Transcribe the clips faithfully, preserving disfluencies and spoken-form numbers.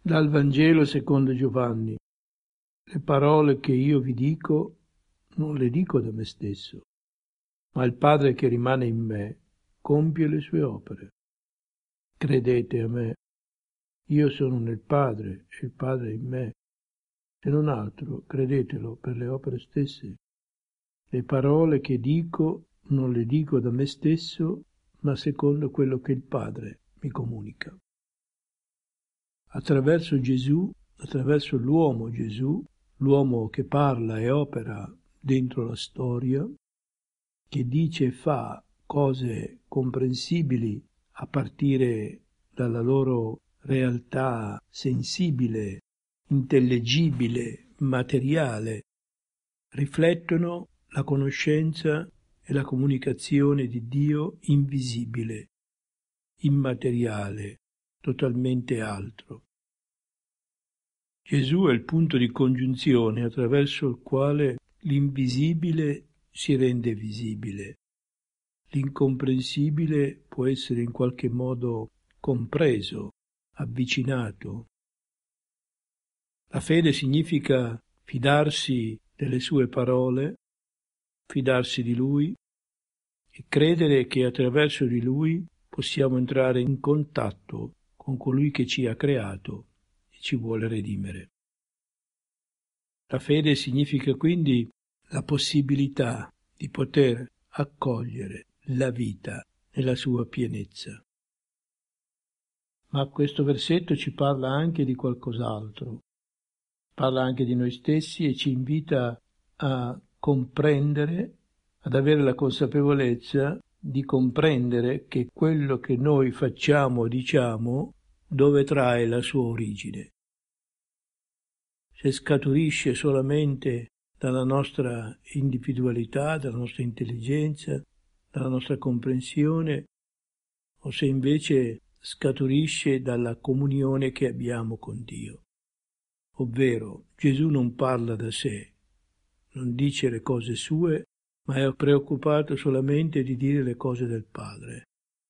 Dal Vangelo secondo Giovanni. Le parole che io vi dico non le dico da me stesso, ma il Padre che rimane in me compie le sue opere. Credete a me, io sono nel Padre e il Padre in me. Se non altro, credetelo per le opere stesse. Le parole che dico non le dico da me stesso, ma secondo quello che il Padre mi comunica. Attraverso Gesù, attraverso l'uomo Gesù, l'uomo che parla e opera dentro la storia, che dice e fa cose comprensibili a partire dalla loro realtà sensibile, intellegibile, materiale, riflettono la conoscenza e la comunicazione di Dio invisibile, immateriale, totalmente altro. Gesù è il punto di congiunzione attraverso il quale l'invisibile si rende visibile. L'incomprensibile può essere in qualche modo compreso, avvicinato. La fede significa fidarsi delle sue parole, fidarsi di Lui e credere che attraverso di Lui possiamo entrare in contatto con colui che ci ha creato e ci vuole redimere. La fede significa quindi la possibilità di poter accogliere la vita nella sua pienezza. Ma questo versetto ci parla anche di qualcos'altro, parla anche di noi stessi e ci invita a comprendere, ad avere la consapevolezza di comprendere che quello che noi facciamo o diciamo dove trae la sua origine. Se scaturisce solamente dalla nostra individualità, dalla nostra intelligenza, dalla nostra comprensione, o se invece scaturisce dalla comunione che abbiamo con Dio. Ovvero, Gesù non parla da sé, non dice le cose sue, ma è preoccupato solamente di dire le cose del Padre.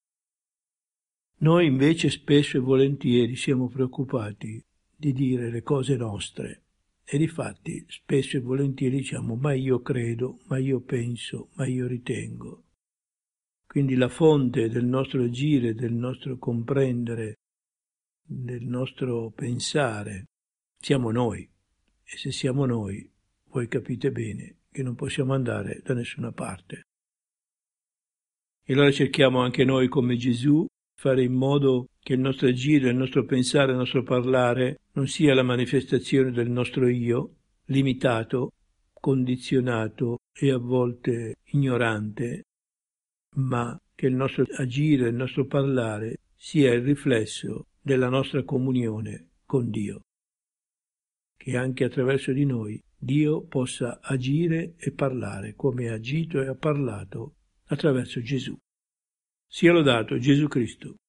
Noi invece spesso e volentieri siamo preoccupati di dire le cose nostre e difatti spesso e volentieri diciamo ma io credo, ma io penso, ma io ritengo. Quindi la fonte del nostro agire, del nostro comprendere, del nostro pensare siamo noi e se siamo noi voi capite bene che non possiamo andare da nessuna parte. E allora cerchiamo anche noi come Gesù fare in modo che il nostro agire, il nostro pensare, il nostro parlare non sia la manifestazione del nostro io, limitato, condizionato e a volte ignorante, ma che il nostro agire, il nostro parlare sia il riflesso della nostra comunione con Dio. Che anche attraverso di noi Dio possa agire e parlare come ha agito e ha parlato attraverso Gesù. Sia lodato Gesù Cristo.